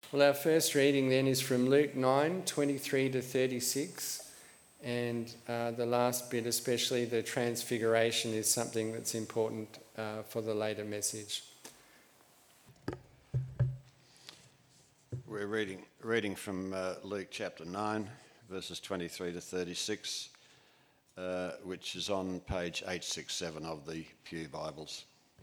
Well, our first reading then is from Luke 9, 23 to 36. And the last bit, especially the transfiguration, is something that's important for the later message. We're reading from Luke chapter 9, verses 23 to 36, which is on page 867 of the Pew Bibles.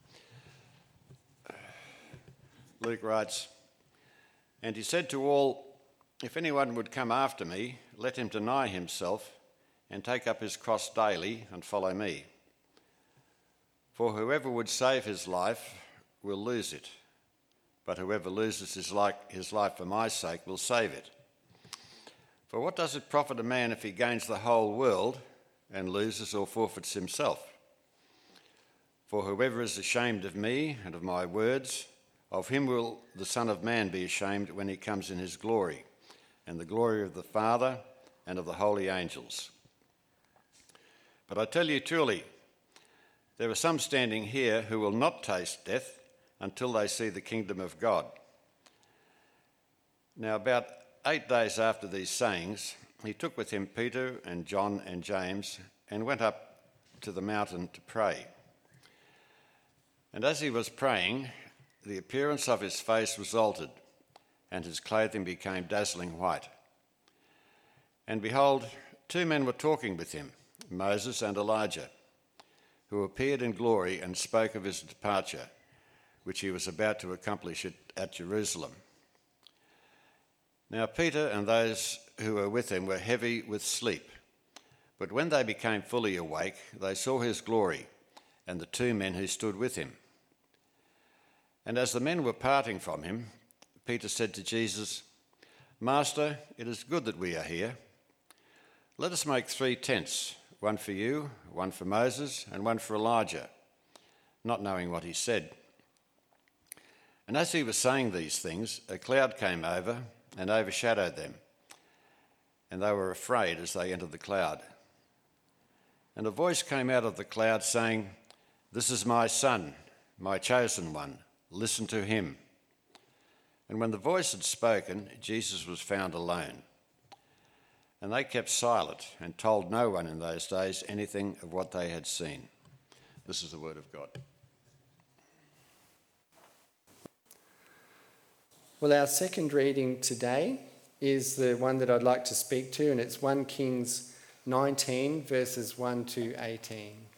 Luke writes, "And he said to all, 'If anyone would come after me, let him deny himself and take up his cross daily and follow me. For whoever would save his life will lose it, but whoever loses his life for my sake will save it. For what does it profit a man if he gains the whole world and loses or forfeits himself? For whoever is ashamed of me and of my words, of him will the Son of Man be ashamed when he comes in his glory, and the glory of the Father and of the holy angels. But I tell you truly, there are some standing here who will not taste death until they see the kingdom of God.' Now about 8 days after these sayings, he took with him Peter and John and James and went up to the mountain to pray. And as he was praying, the appearance of his face was altered, and his clothing became dazzling white. And behold, 2 men were talking with him, Moses and Elijah, who appeared in glory and spoke of his departure, which he was about to accomplish at Jerusalem. Now Peter and those who were with him were heavy with sleep, but when they became fully awake, they saw his glory and the 2 men who stood with him. And as the men were parting from him, Peter said to Jesus, 'Master, it is good that we are here. Let us make 3 tents, one for you, one for Moses, and one for Elijah,' not knowing what he said. And as he was saying these things, a cloud came over and overshadowed them, and they were afraid as they entered the cloud. And a voice came out of the cloud saying, 'This is my Son, my chosen one. Listen to him.' And when the voice had spoken, Jesus was found alone. And they kept silent and told no one in those days anything of what they had seen." This is the word of God. Well, our second reading today is the one that I'd like to speak to, and it's 1 Kings 19, verses 1 to 18.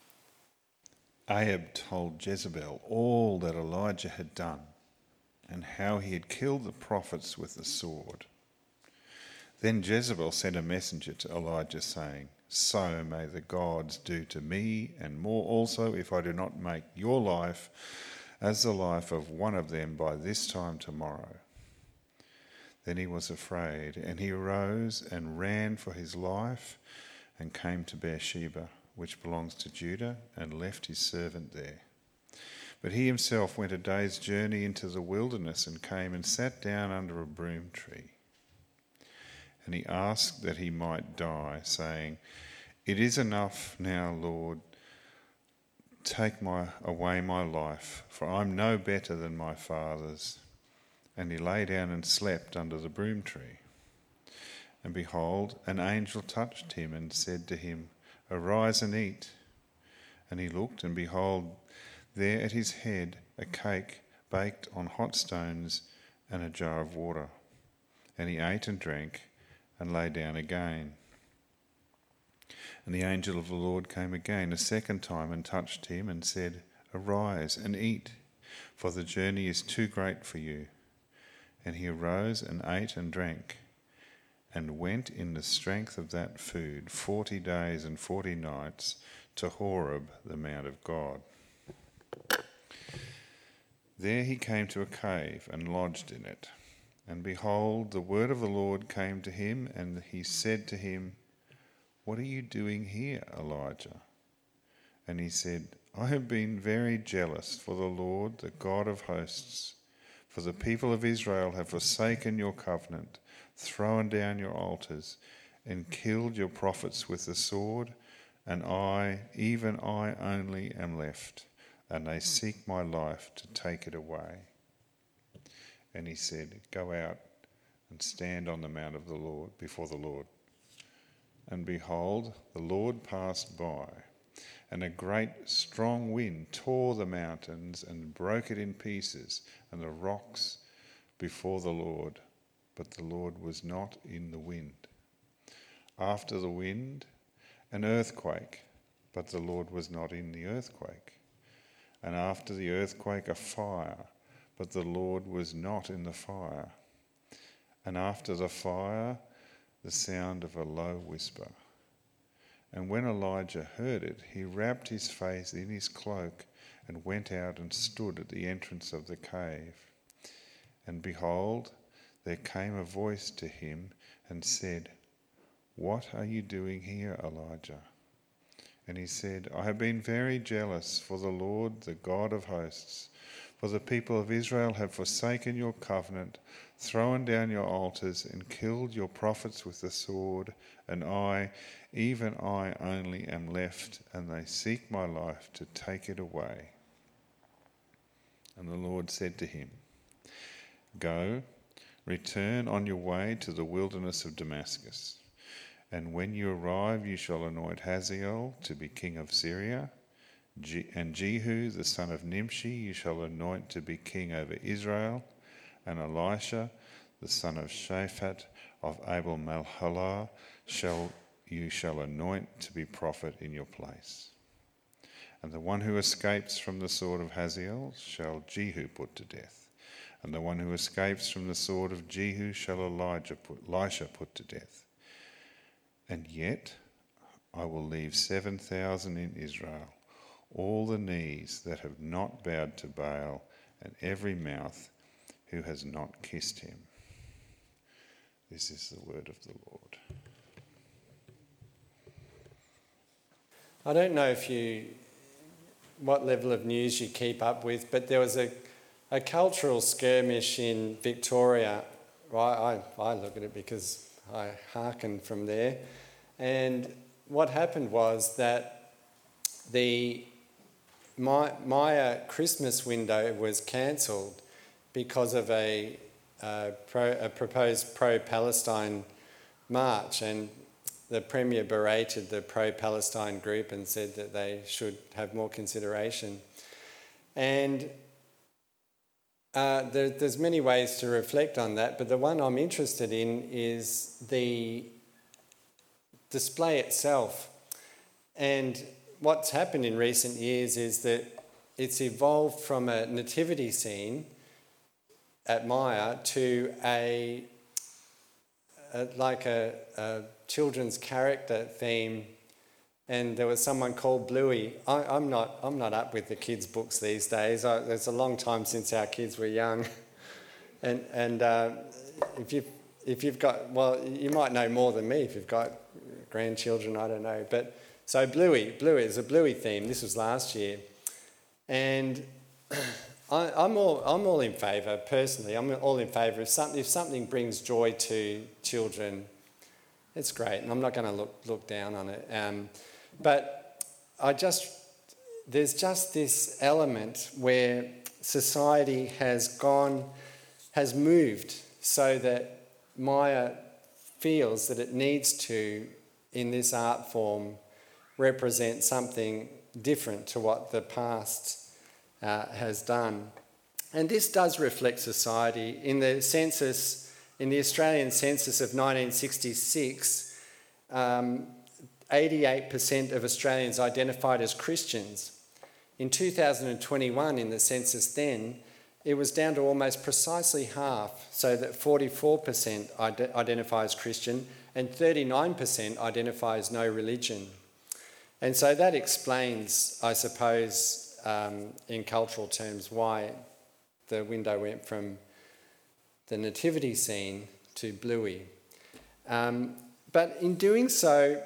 Ahab told Jezebel all that Elijah had done and how he had killed the prophets with the sword. Then Jezebel sent a messenger to Elijah saying, "So may the gods do to me and more also if I do not make your life as the life of one of them by this time tomorrow." Then he was afraid, and he arose and ran for his life and came to Beersheba, which belongs to Judah, and left his servant there. But he himself went a day's journey into the wilderness and came and sat down under a broom tree. And he asked that he might die, saying, "It is enough now, Lord, take away my life, for I'm no better than my fathers." And he lay down and slept under the broom tree. And behold, an angel touched him and said to him, "Arise and eat." And he looked, and behold, there at his head a cake baked on hot stones and a jar of water. And he ate and drank and lay down again. And the angel of the Lord came again a second time and touched him and said, "Arise and eat, for the journey is too great for you." And he arose and ate and drank, and went in the strength of that food 40 days and 40 nights to Horeb, the Mount of God. There he came to a cave and lodged in it. And behold, the word of the Lord came to him, and he said to him, "What are you doing here, Elijah?" And he said, "I have been very jealous for the Lord, the God of hosts. For the people of Israel have forsaken your covenant, thrown down your altars, and killed your prophets with the sword, and I, even I only, am left, and they seek my life to take it away." And he said, "Go out and stand on the mount of the Lord, before the Lord." And behold, the Lord passed by, and a great strong wind tore the mountains and broke it in pieces, and the rocks before the Lord. But the Lord was not in the wind. After the wind, an earthquake, but the Lord was not in the earthquake. And after the earthquake, a fire, but the Lord was not in the fire. And after the fire, the sound of a low whisper. And when Elijah heard it, he wrapped his face in his cloak and went out and stood at the entrance of the cave. And behold, there came a voice to him and said, "What are you doing here, Elijah?" And he said, "I have been very jealous for the Lord, the God of hosts. For the people of Israel have forsaken your covenant, thrown down your altars, and killed your prophets with the sword, and I, even I only, am left, and they seek my life to take it away." And the Lord said to him, "Go, return on your way to the wilderness of Damascus. And when you arrive, you shall anoint Hazael to be king of Syria, and Jehu the son of Nimshi you shall anoint to be king over Israel, and Elisha the son of Shaphat of Abel-Meholah you shall anoint to be prophet in your place. And the one who escapes from the sword of Hazael shall Jehu put to death, and the one who escapes from the sword of Jehu shall Elisha put to death. And yet I will leave 7,000 in Israel, all the knees that have not bowed to Baal, and every mouth who has not kissed him." This is the word of the Lord. I don't know what level of news you keep up with, but there was a cultural skirmish in Victoria. I look at it because I hearken from there. And what happened was that the Maya Christmas window was cancelled because of a proposed pro-Palestine march, and the Premier berated the pro-Palestine group and said that they should have more consideration. And there's many ways to reflect on that, but the one I'm interested in is the display itself. And what's happened in recent years is that it's evolved from a nativity scene at Maya to a children's character theme. And there was someone called Bluey. I'm not up with the kids' books these days. It's a long time since our kids were young. and if you've got, well, you might know more than me if you've got grandchildren. I don't know. But so Bluey is a Bluey theme. This was last year, and I'm all in favour personally. I'm all in favour if something brings joy to children, it's great, and I'm not going to look down on it. But there's just this element where society has moved so that Maya feels that it needs to, in this art form, represent something different to what the past has done. And this does reflect society. In the Australian census of 1966, 88% of Australians identified as Christians. In 2021, in the census then, it was down to almost precisely half, so that 44% identify as Christian and 39% identify as no religion. And so that explains, I suppose, in cultural terms, why the window went from the nativity scene to Bluey. But in doing so,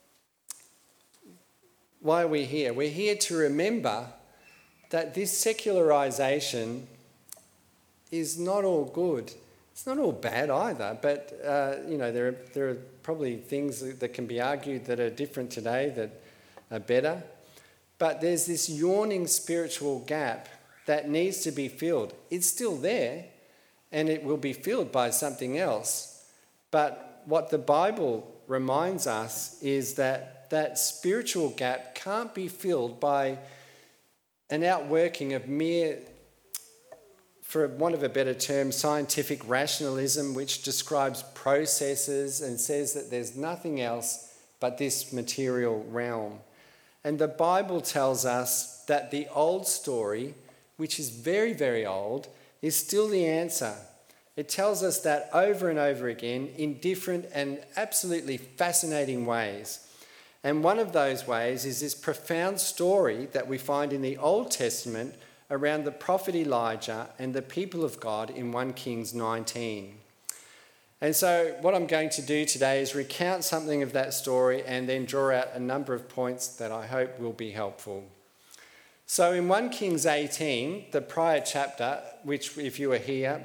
why are we here? We're here to remember that this secularisation is not all good. It's not all bad either, but there are probably things that can be argued that are different today that are better. But there's this yawning spiritual gap that needs to be filled. It's still there, and it will be filled by something else. But what the Bible reminds us is that that spiritual gap can't be filled by an outworking of mere, for want of a better term, scientific rationalism, which describes processes and says that there's nothing else but this material realm. And the Bible tells us that the old story, which is very, very old, is still the answer. It tells us that over and over again in different and absolutely fascinating ways. And one of those ways is this profound story that we find in the Old Testament around the prophet Elijah and the people of God in 1 Kings 19. And so what I'm going to do today is recount something of that story and then draw out a number of points that I hope will be helpful. So in 1 Kings 18, the prior chapter, which if you were here,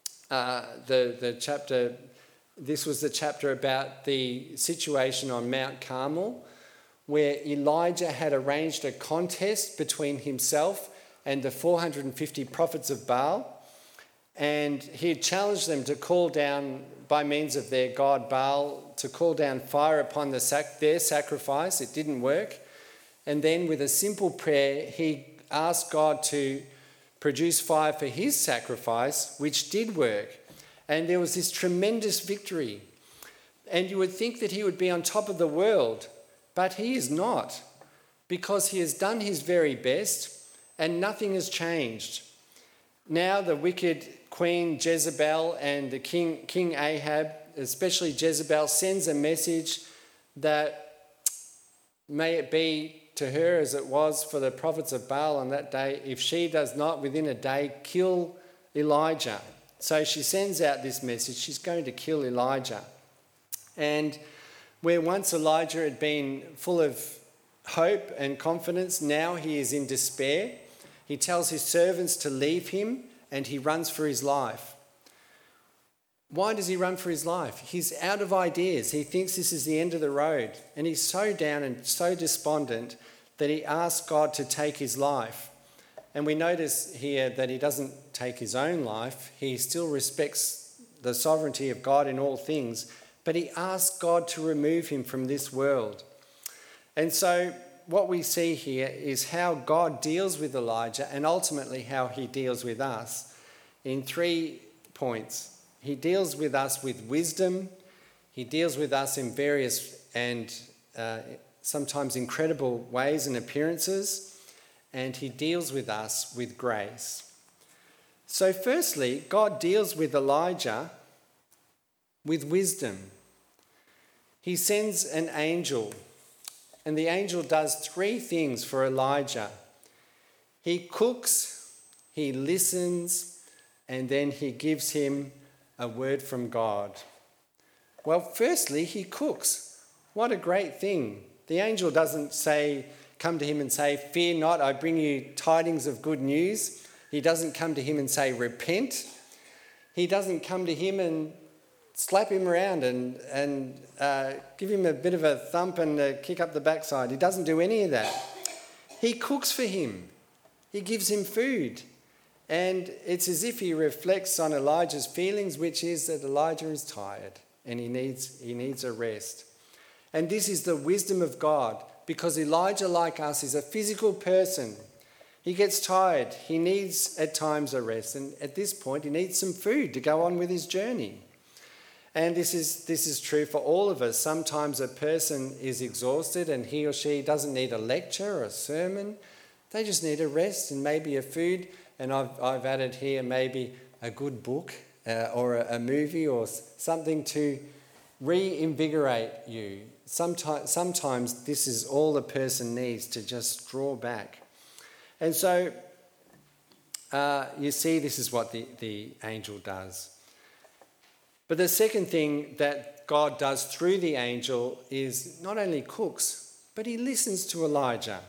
this was the chapter about the situation on Mount Carmel, where Elijah had arranged a contest between himself and the 450 prophets of Baal, and he had challenged them to call down, by means of their god Baal, to call down fire upon their sacrifice. It didn't work. And then with a simple prayer, he asked God to produce fire for his sacrifice, which did work. And there was this tremendous victory. And you would think that he would be on top of the world, but he is not, because he has done his very best and nothing has changed. Now the wicked Queen Jezebel and the King Ahab, especially Jezebel, sends a message that may it be to her as it was for the prophets of Baal on that day, if she does not within a day kill Elijah. So she sends out this message, she's going to kill Elijah. And where once Elijah had been full of hope and confidence, now he is in despair. He tells his servants to leave him and he runs for his life. Why does he run for his life? He's out of ideas. He thinks this is the end of the road. And he's so down and so despondent that he asks God to take his life. And we notice here that he doesn't take his own life. He still respects the sovereignty of God in all things. But he asks God to remove him from this world. And so what we see here is how God deals with Elijah and ultimately how he deals with us in 3 points. He deals with us with wisdom. He deals with us in various and sometimes incredible ways and appearances. And he deals with us with grace. So firstly, God deals with Elijah with wisdom. He sends an angel. And the angel does 3 things for Elijah. He cooks, he listens, and then he gives him a word from God. Well, firstly, he cooks. What a great thing. The angel doesn't come to him and say, "Fear not, I bring you tidings of good news." He doesn't come to him and say, "Repent." He doesn't come to him and slap him around and give him a bit of a thump and a kick up the backside. He doesn't do any of that. He cooks for him. He gives him food. And it's as if he reflects on Elijah's feelings, which is that Elijah is tired and he needs a rest. And this is the wisdom of God, because Elijah, like us, is a physical person. He gets tired. He needs at times a rest. And at this point, he needs some food to go on with his journey. And this is true for all of us. Sometimes a person is exhausted and he or she doesn't need a lecture or a sermon. They just need a rest and maybe a food. And I've added here maybe a good book or a movie or something to reinvigorate you. Sometimes this is all the person needs to just draw back. And so you see, this is what the angel does. But the second thing that God does through the angel is not only cooks, but he listens to Elijah.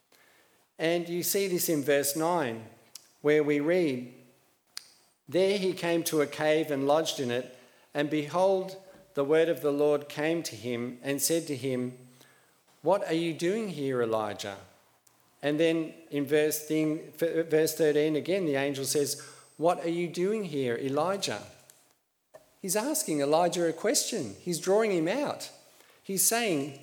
And you see this in verse 9, where we read, "There he came to a cave and lodged in it, and behold, the word of the Lord came to him and said to him, 'What are you doing here, Elijah?' And then in verse 13 again, the angel says, "What are you doing here, Elijah?" He's asking Elijah a question. He's drawing him out. He's saying,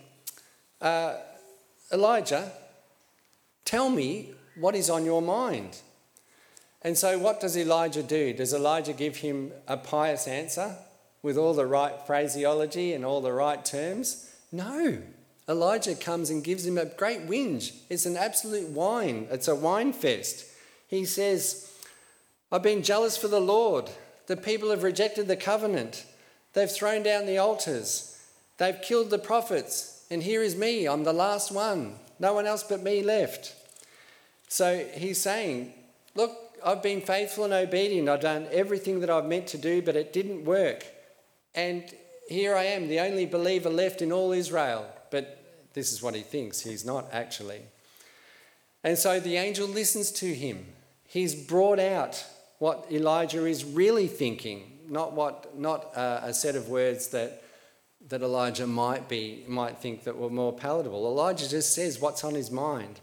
"Elijah, tell me what is on your mind." And so what does Elijah do? Does Elijah give him a pious answer with all the right phraseology and all the right terms? No. Elijah comes and gives him a great whinge. It's an absolute whine. It's a wine fest. He says, "I've been jealous for the Lord. The people have rejected the covenant. They've thrown down the altars. They've killed the prophets. And here is me. I'm the last one. No one else but me left." So he's saying, look, I've been faithful and obedient. I've done everything that I've meant to do, but it didn't work. And here I am, the only believer left in all Israel. But this is what he thinks. He's not actually. And so the angel listens to him. He's brought out what Elijah is really thinking, not a set of words that Elijah might think that were more palatable. Elijah just says what's on his mind.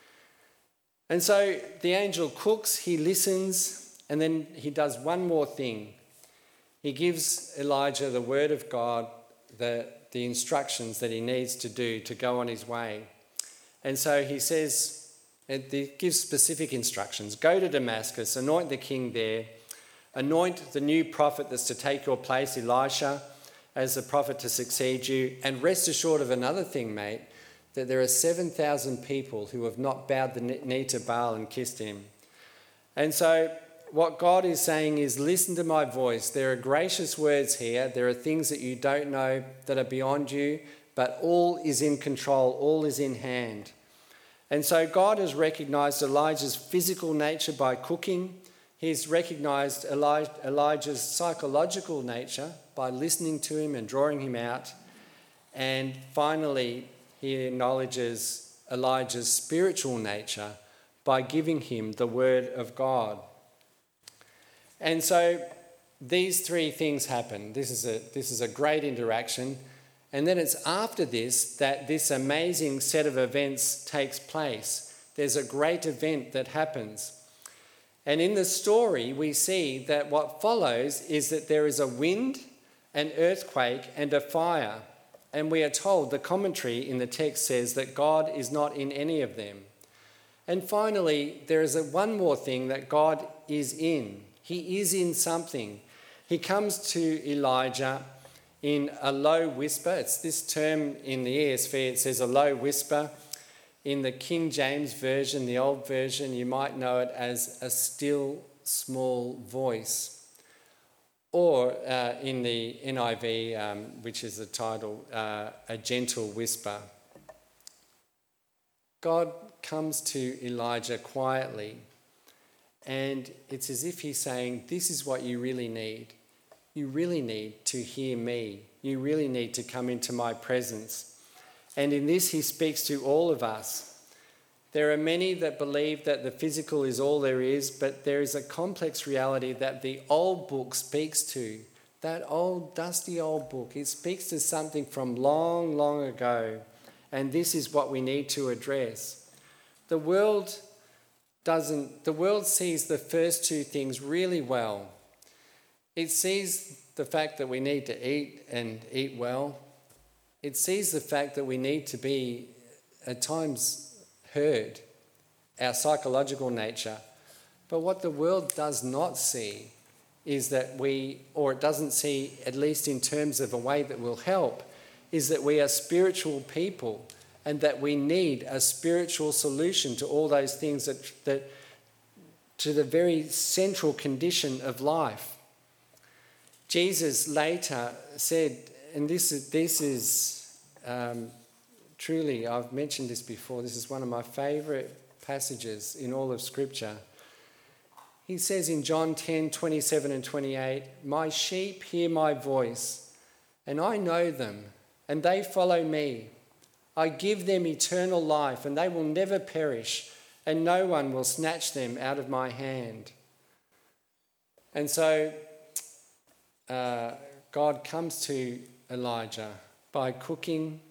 And so the angel cooks, he listens, and then he does one more thing. He gives Elijah the word of God, the instructions that he needs to do to go on his way. And so he says, it gives specific instructions. Go to Damascus, anoint the king there, anoint the new prophet that's to take your place, Elisha, as the prophet to succeed you, and rest assured of another thing, mate, that there are 7,000 people who have not bowed the knee to Baal and kissed him. And so what God is saying is, listen to my voice. There are gracious words here. There are things that you don't know that are beyond you, but all is in control. All is in hand. And so God has recognised Elijah's physical nature by cooking. He's recognised Elijah's psychological nature by listening to him and drawing him out. And finally, he acknowledges Elijah's spiritual nature by giving him the word of God. And so these three things happen. This is a great interaction. And then it's after this that this amazing set of events takes place. There's a great event that happens. And in the story, we see that what follows is that there is a wind, an earthquake, and a fire. And we are told, the commentary in the text says that God is not in any of them. And finally, there is one more thing that God is in. He is in something. He comes to Elijah in a low whisper. It's this term in the ESV, it says a low whisper. In the King James Version, the old version, you might know it as a still, small voice. Or in the NIV, which is the title, a gentle whisper. God comes to Elijah quietly, and it's as if he's saying, this is what you really need. You really need to hear me. You really need to come into my presence. And in this, he speaks to all of us. There are many that believe that the physical is all there is, but there is a complex reality that the old book speaks to. That old, dusty old book, it speaks to something from long, long ago. And this is what we need to address. The world sees the first two things really well. It sees the fact that we need to eat and eat well. It sees the fact that we need to be, at times, heard, our psychological nature. But what the world does not see is that it doesn't see, at least in terms of a way that will help, is that we are spiritual people and that we need a spiritual solution to all those things that to the very central condition of life. Jesus later said, and this is truly, I've mentioned this before, this is one of my favourite passages in all of Scripture. He says in John 10:27 and 28, "My sheep hear my voice, and I know them, and they follow me. I give them eternal life, and they will never perish, and no one will snatch them out of my hand." And so God comes to Elijah by cooking,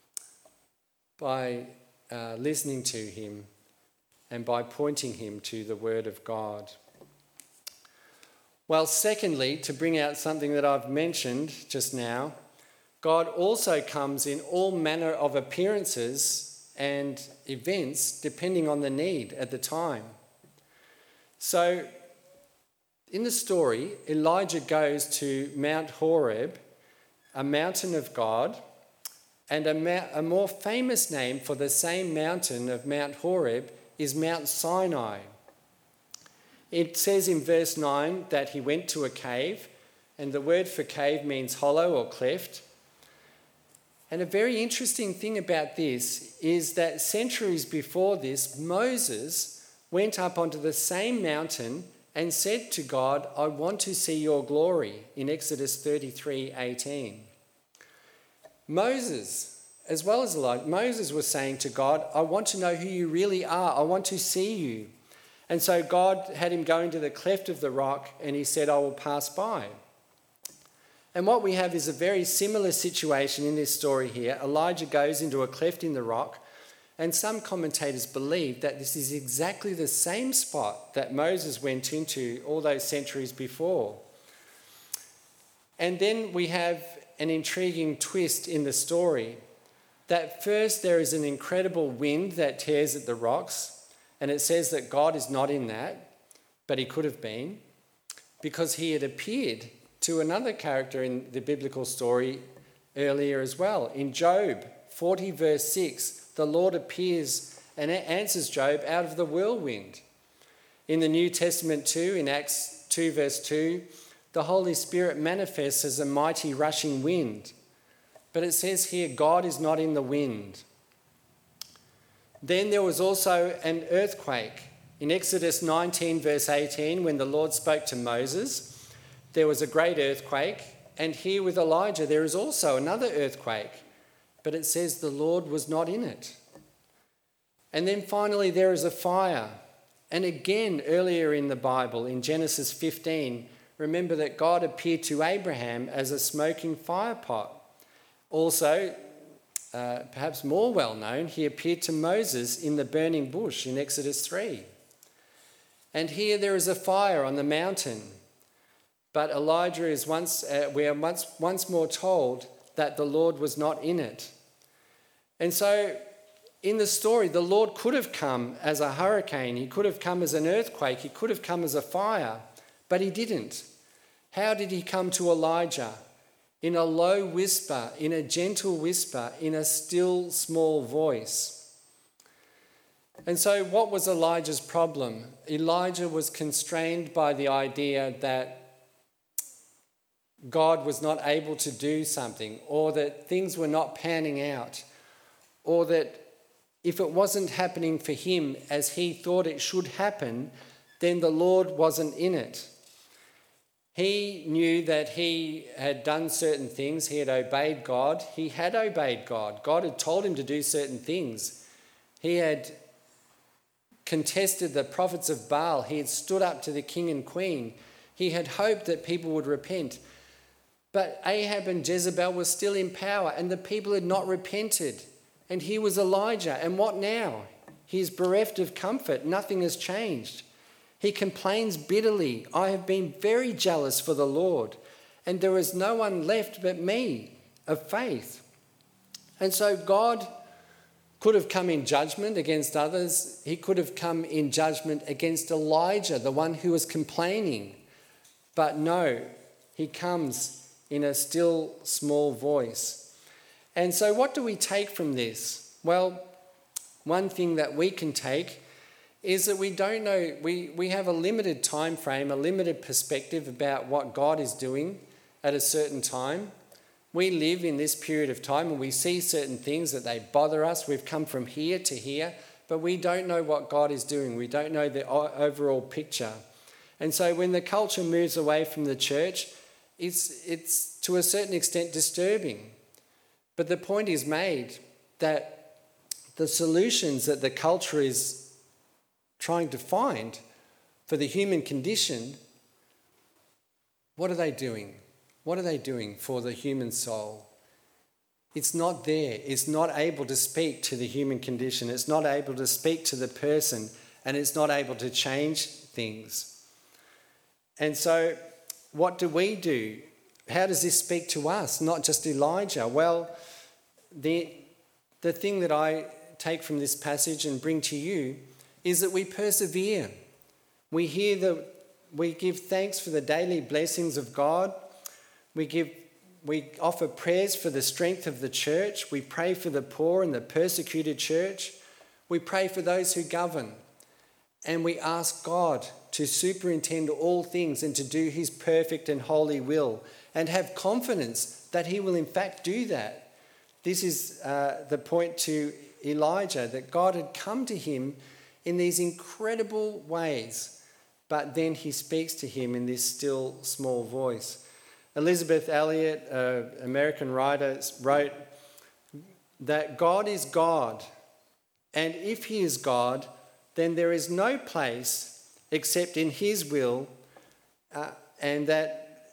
by listening to him, and by pointing him to the word of God. Well, secondly, to bring out something that I've mentioned just now, God also comes in all manner of appearances and events depending on the need at the time. So, in the story, Elijah goes to Mount Horeb, a mountain of God, and a more famous name for the same mountain of Mount Horeb is Mount Sinai. It says in verse 9 that he went to a cave, and the word for cave means hollow or cleft. And a very interesting thing about this is that centuries before this, Moses went up onto the same mountain and said to God, "I want to see your glory," in Exodus 33:18. Moses, as well as Elijah, Moses was saying to God, "I want to know who you really are. I want to see you." And so God had him go into the cleft of the rock and he said, "I will pass by." And what we have is a very similar situation in this story here. Elijah goes into a cleft in the rock, and some commentators believe that this is exactly the same spot that Moses went into all those centuries before. And then we have an intriguing twist in the story, that first there is an incredible wind that tears at the rocks, and it says that God is not in that, but he could have been, because he had appeared to another character in the biblical story earlier as well. In Job 40 verse 6, the Lord appears and answers Job out of the whirlwind. In the New Testament too, in Acts 2 verse 2, the Holy Spirit manifests as a mighty rushing wind. But it says here, God is not in the wind. Then there was also an earthquake. In Exodus 19 verse 18, when the Lord spoke to Moses, there was a great earthquake, and here with Elijah there is also another earthquake, but it says the Lord was not in it. And then finally there is a fire. And again, earlier in the Bible, in Genesis 15, remember that God appeared to Abraham as a smoking fire pot. Also, perhaps more well known, he appeared to Moses in the burning bush in Exodus 3. And here there is a fire on the mountain. But Elijah is we are once more told that the Lord was not in it. And so in the story, the Lord could have come as a hurricane. He could have come as an earthquake. He could have come as a fire, but he didn't. How did he come to Elijah? In a low whisper, in a gentle whisper, in a still small voice. And so what was Elijah's problem? Elijah was constrained by the idea that God was not able to do something, or that things were not panning out, or that if it wasn't happening for him as he thought it should happen, then the Lord wasn't in it. He knew that he had done certain things. He had obeyed God. He had obeyed God. God had told him to do certain things. He had contested the prophets of Baal. He had stood up to the king and queen. He had hoped that people would repent. But Ahab and Jezebel were still in power, and the people had not repented. And he was Elijah. And what now? He is bereft of comfort. Nothing has changed. He complains bitterly, "I have been very jealous for the Lord, and there is no one left but me of faith." And so God could have come in judgment against others. He could have come in judgment against Elijah, the one who was complaining. But no, he comes in a still small voice. And so what do we take from this? Well, one thing that we can take is that we don't know, we have a limited time frame, a limited perspective about what God is doing at a certain time. We live in this period of time and we see certain things that they bother us. We've come from here to here, but we don't know what God is doing. We don't know the overall picture. And so when the culture moves away from the church, it's to a certain extent disturbing. But the point is made that the solutions that the culture is trying to find for the human condition, what are they doing? What are they doing for the human soul? It's not there. It's not able to speak to the human condition. It's not able to speak to the person, and it's not able to change things. And so what do we do? How does this speak to us, not just Elijah? Well, the thing that I take from this passage and bring to you is that we persevere. We give thanks for the daily blessings of God. We offer prayers for the strength of the church. We pray for the poor and the persecuted church. We pray for those who govern. And we ask God to superintend all things and to do his perfect and holy will, and have confidence that he will in fact do that. This is the point to Elijah, that God had come to him in these incredible ways, but then he speaks to him in this still small voice. Elizabeth Elliot, an American writer, wrote that God is God, and if he is God, then there is no place except in his will, and that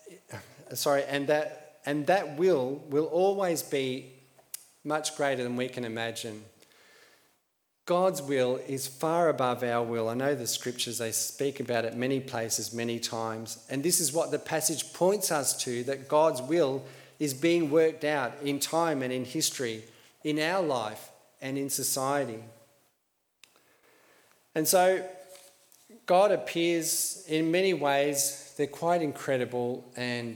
will always be much greater than we can imagine. God's will is far above our will. I know the scriptures, they speak about it many places, many times. And this is what the passage points us to, that God's will is being worked out in time and in history, in our life and in society. And so God appears in many ways. They're quite incredible, and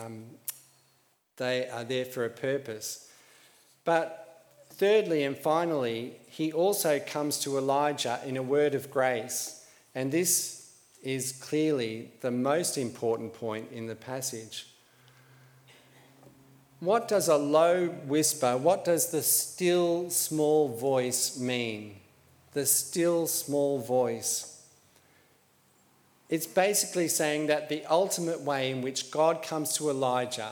they are there for a purpose. But thirdly and finally, he also comes to Elijah in a word of grace. And this is clearly the most important point in the passage. What does a low whisper, what does the still small voice mean? The still small voice. It's basically saying that the ultimate way in which God comes to Elijah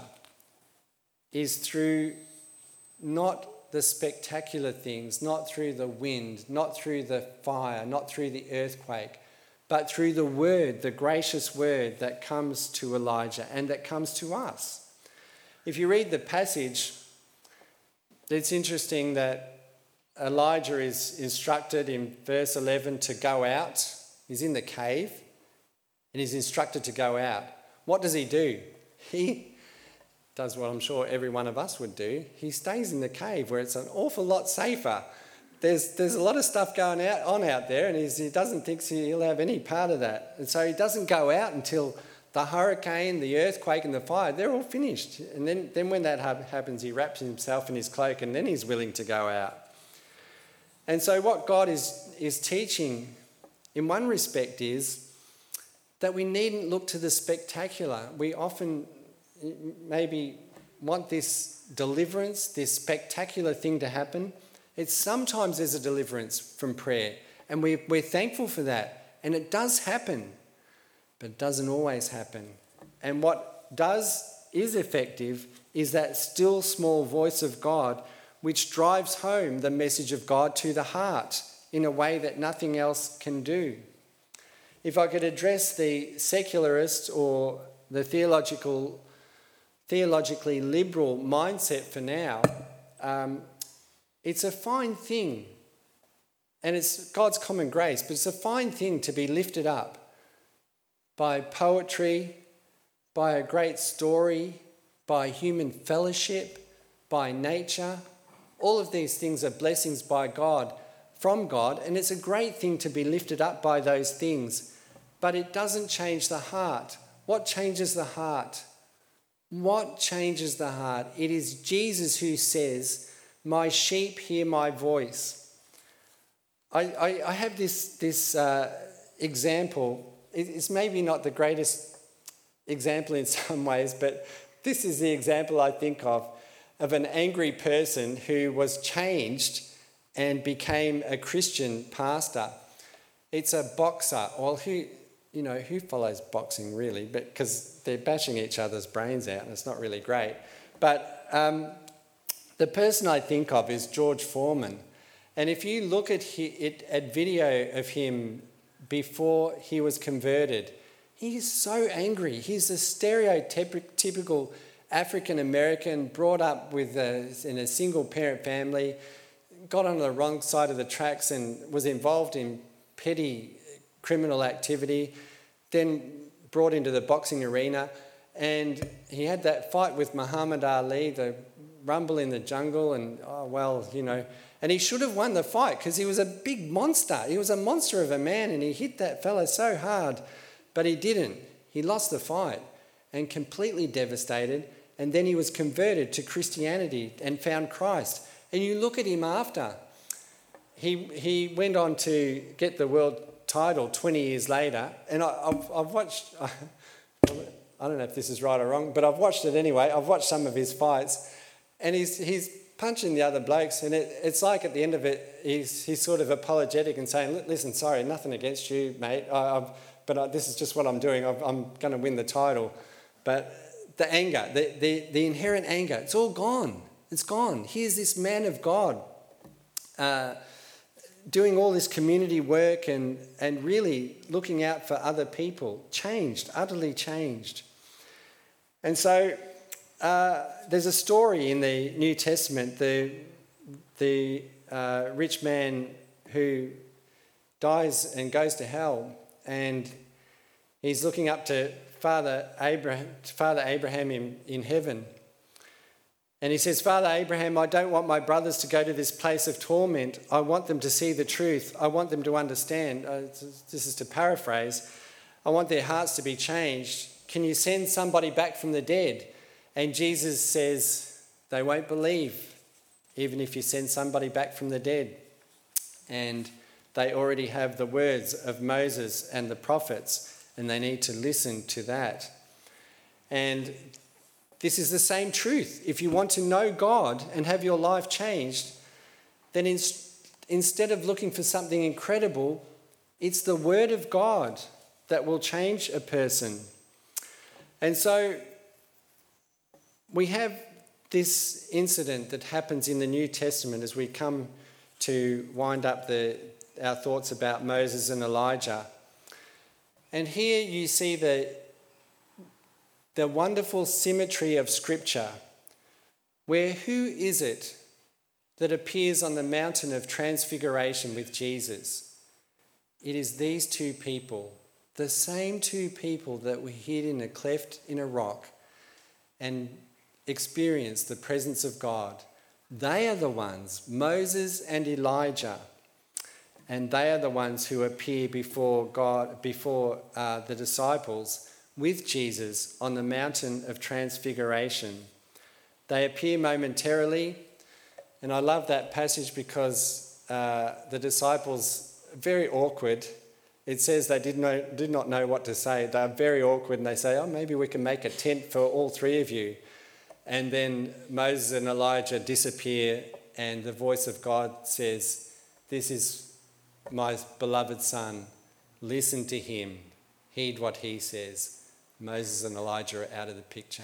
is through not the spectacular things, not through the wind, not through the fire, not through the earthquake, but through the word, the gracious word that comes to Elijah and that comes to us. If you read the passage, it's interesting that Elijah is instructed in verse 11 to go out. He's in the cave and he's instructed to go out. What does he do? He does what I'm sure every one of us would do. He stays in the cave where it's an awful lot safer. There's a lot of stuff going on out there, and he doesn't think he'll have any part of that. And so he doesn't go out until the hurricane, the earthquake and the fire, they're all finished. And then when that happens, he wraps himself in his cloak and then he's willing to go out. And so what God is teaching in one respect is that we needn't look to the spectacular. We often maybe want this deliverance, this spectacular thing to happen. Sometimes there's a deliverance from prayer, and we're thankful for that. And it does happen, but it doesn't always happen. And what is effective is that still small voice of God, which drives home the message of God to the heart in a way that nothing else can do. If I could address the secularist or the theologically liberal mindset for now, it's a fine thing, and it's God's common grace, but it's a fine thing to be lifted up by poetry, by a great story, by human fellowship, by nature. All of these things are blessings by God, from God, and it's a great thing to be lifted up by those things, but it doesn't change the heart. What changes the heart? What changes the heart? It is Jesus who says, "My sheep hear my voice." I have this example. It's maybe not the greatest example in some ways, but this is the example I think of an angry person who was changed and became a Christian pastor. It's a boxer. Well, who follows boxing really? But because they're bashing each other's brains out and it's not really great. But the person I think of is George Foreman. And if you look at video of him before he was converted, he's so angry. He's a stereotypical African American, brought up in a single parent family, got on the wrong side of the tracks and was involved in petty criminal activity, then brought into the boxing arena. And he had that fight with Muhammad Ali, the rumble in the jungle, and and he should have won the fight because he was a big monster. He was a monster of a man, and he hit that fella so hard, but he didn't. He lost the fight and completely devastated, and then he was converted to Christianity and found Christ. And you look at him after. He went on to get the world title 20 years later, and I've watched, I don't know if this is right or wrong, but I've watched it anyway. I've watched some of his fights, and he's punching the other blokes, and it's like at the end of it, he's sort of apologetic and saying, listen, sorry, nothing against you, mate, but this is just what I'm doing. I'm going to win the title. But the anger, the inherent anger, it's all gone. It's gone. Here's this man of God doing all this community work and really looking out for other people. Changed, utterly changed. And so there's a story in the New Testament, the rich man who dies and goes to hell, and he's looking up to Father Abraham in heaven. And he says, Father Abraham, I don't want my brothers to go to this place of torment. I want them to see the truth. I want them to understand. This is to paraphrase. I want their hearts to be changed. Can you send somebody back from the dead? And Jesus says, they won't believe, even if you send somebody back from the dead. And they already have the words of Moses and the prophets, and they need to listen to that. And this is the same truth. If you want to know God and have your life changed, then instead of looking for something incredible, it's the Word of God that will change a person. And so we have this incident that happens in the New Testament as we come to wind up our thoughts about Moses and Elijah. And here you see the wonderful symmetry of Scripture, where who is it that appears on the mountain of transfiguration with Jesus? It is these two people, the same two people that were hid in a cleft in a rock and experienced the presence of God. They are the ones, Moses and Elijah, and they are the ones who appear before God, before the disciples with Jesus on the mountain of transfiguration. They appear momentarily, and I love that passage because the disciples are very awkward. It says they did not know what to say. They're very awkward, and they say, maybe we can make a tent for all three of you. And then Moses and Elijah disappear, and the voice of God says, this is my beloved son. Listen to him. Heed what he says. Moses and Elijah are out of the picture.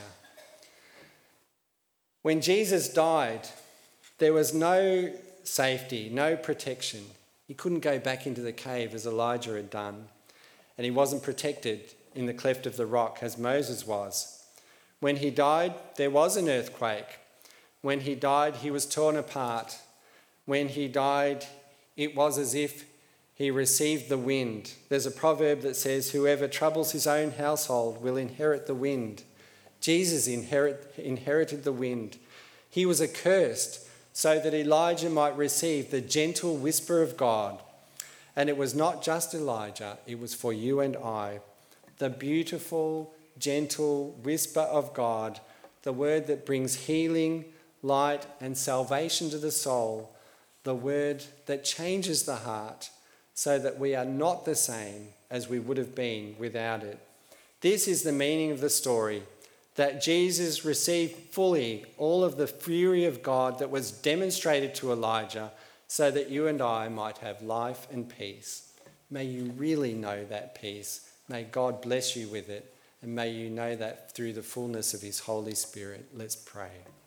When Jesus died, there was no safety, no protection. He couldn't go back into the cave as Elijah had done, and he wasn't protected in the cleft of the rock as Moses was. When he died, there was an earthquake. When he died, he was torn apart. When he died, it was as if he received the wind. There's a proverb that says, whoever troubles his own household will inherit the wind. Jesus inherited the wind. He was accursed so that Elijah might receive the gentle whisper of God. And it was not just Elijah, it was for you and I. The beautiful, gentle whisper of God, the word that brings healing, light, and salvation to the soul, the word that changes the heart, so that we are not the same as we would have been without it. This is the meaning of the story, that Jesus received fully all of the fury of God that was demonstrated to Elijah, so that you and I might have life and peace. May you really know that peace. May God bless you with it, and may you know that through the fullness of his Holy Spirit. Let's pray.